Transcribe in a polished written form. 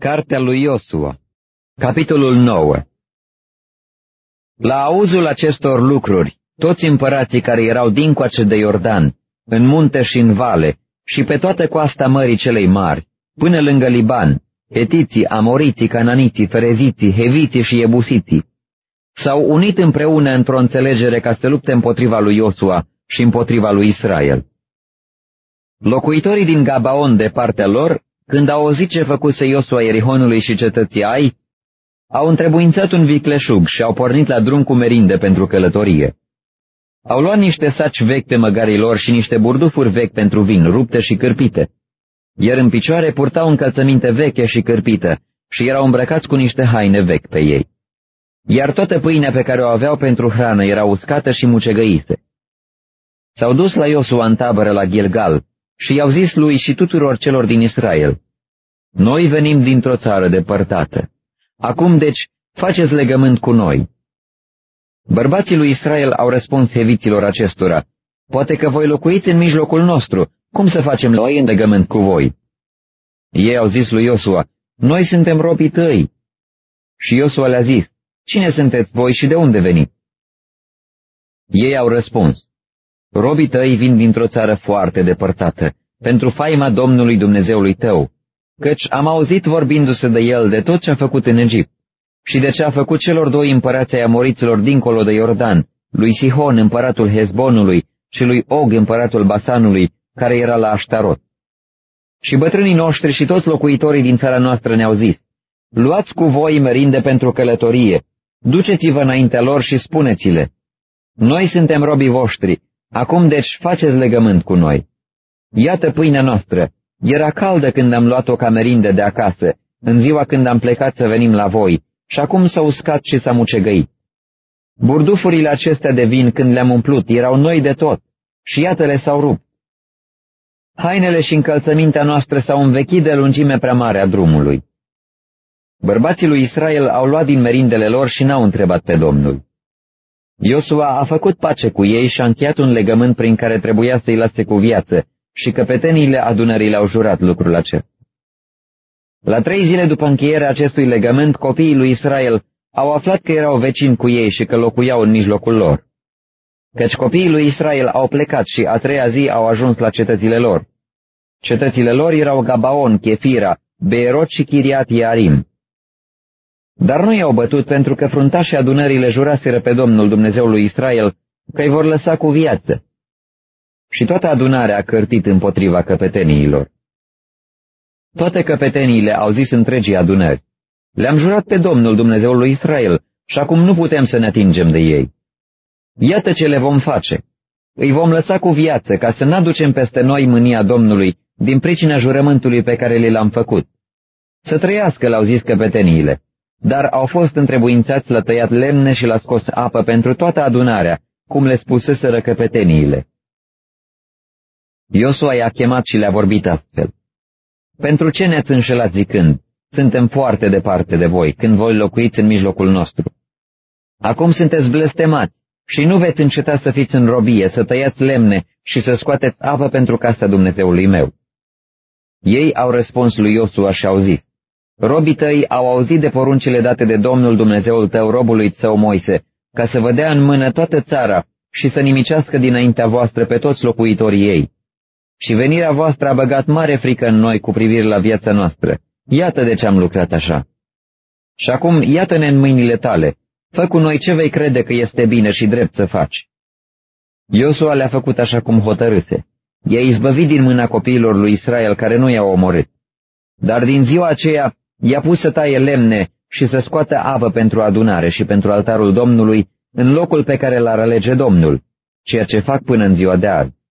Cartea lui Iosua, capitolul 9. La auzul acestor lucruri, toți împărații care erau dincoace de Iordan, în munte și în vale, și pe toată coasta mării celei mari, până lângă Liban, hetiții, amoriții, cananiții, fereziții, heviții și ebusiții, s-au unit împreună într-o înțelegere ca să lupte împotriva lui Iosua și împotriva lui Israel. Locuitorii din Gabaon de partea lor, când au auzit ce făcuse Iosua Ierihonului și cetății Ai, au întrebuințat un vicleșug și au pornit la drum cu merinde pentru călătorie. Au luat niște saci vechi pe măgarii lor și niște burdufuri vechi pentru vin, rupte și cârpite, iar în picioare purtau încălțăminte veche și cârpită și erau îmbrăcați cu niște haine vechi pe ei. Iar toată pâinea pe care o aveau pentru hrană era uscată și mucegăise. S-au dus la Iosua în tabără la Gilgal și i-au zis lui și tuturor celor din Israel: Noi venim dintr-o țară depărtată. Acum, deci, faceți legământ cu noi. Bărbații lui Israel au răspuns heviților acestora: Poate că voi locuiți în mijlocul nostru, cum să facem noi în legământ cu voi? Ei au zis lui Iosua: Noi suntem robii tăi. Și Iosua le-a zis: Cine sunteți voi și de unde veniți? Ei au răspuns: Robii tăi vin dintr-o țară foarte depărtată, pentru faima Domnului Dumnezeului tău, căci am auzit vorbindu-se de el de tot ce a făcut în Egipt și de ce a făcut celor doi împărați ai amoriților dincolo de Iordan, lui Sihon împăratul Hezbonului și lui Og împăratul Basanului, care era la Aștarot. Și bătrânii noștri și toți locuitorii din țara noastră ne-au zis: Luați cu voi merinde pentru călătorie, duceți-vă înaintea lor și spuneți-le: Noi suntem robii voștri, acum deci faceți legământ cu noi. Iată pâinea noastră, era caldă când am luat-o ca merinde de acasă, în ziua când am plecat să venim la voi, și acum s-a uscat și s-a mucegăit. Burdufurile acestea de vin, când le-am umplut, erau noi de tot, și iată-le s-au rupt. Hainele și încălțămintea noastră s-au învechit de lungime prea mare a drumului. Bărbații lui Israel au luat din merindele lor și n-au întrebat pe Domnul. Iosua a făcut pace cu ei și a încheiat un legământ prin care trebuia să-i lase cu viață, și căpeteniile adunării le-au jurat lucrul acesta. La 3 zile după încheierea acestui legământ, copiii lui Israel au aflat că erau vecini cu ei și că locuiau în mijlocul lor. Căci copiii lui Israel au plecat și a 3-a zi au ajuns la cetățile lor. Cetățile lor erau Gabaon, Chefira, Beerot și Chiriat Iarim. Dar nu i-au bătut pentru că fruntașii adunării le juraseră pe Domnul Dumnezeul lui Israel că îi vor lăsa cu viață. Și toată adunarea a cărtit împotriva căpeteniilor. Toate căpeteniile au zis întregii adunări: Le-am jurat pe Domnul Dumnezeul lui Israel și acum nu putem să ne atingem de ei. Iată ce le vom face: îi vom lăsa cu viață ca să n-aducem peste noi mânia Domnului din pricina jurământului pe care l-am făcut. Să trăiască, le-au zis căpeteniile, dar au fost întrebuințați la tăiat lemne și la scos apă pentru toată adunarea, cum le spuseseră căpeteniile. Iosua i-a chemat și le-a vorbit astfel: Pentru ce ne-ați înșelat zicând: Suntem foarte departe de voi, când voi locuiți în mijlocul nostru? Acum sunteți blestemați și nu veți înceta să fiți în robie, să tăiați lemne și să scoateți apă pentru casa Dumnezeului meu. Ei au răspuns lui Iosua și au zis: Robii tăi au auzit de poruncile date de Domnul Dumnezeul tău robului său Moise, ca să vă dea în mână toată țara și să nimicească dinaintea voastră pe toți locuitorii ei. Și venirea voastră a băgat mare frică în noi cu privire la viața noastră. Iată de ce am lucrat așa. Și acum iată-ne în mâinile tale. Fă cu noi ce vei crede că este bine și drept să faci. Iosua le-a făcut așa cum hotărâse. I-a izbăvit din mâna copiilor lui Israel care nu i-au omorât. Dar din ziua aceea i-a pus să taie lemne și să scoată apă pentru adunare și pentru altarul Domnului în locul pe care l-ar alege Domnul, ceea ce fac până în ziua de azi.